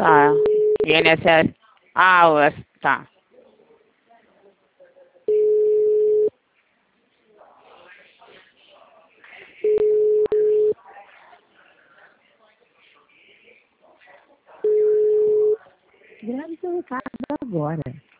Tá. INSS. Ah, tá. Grave seu recado agora.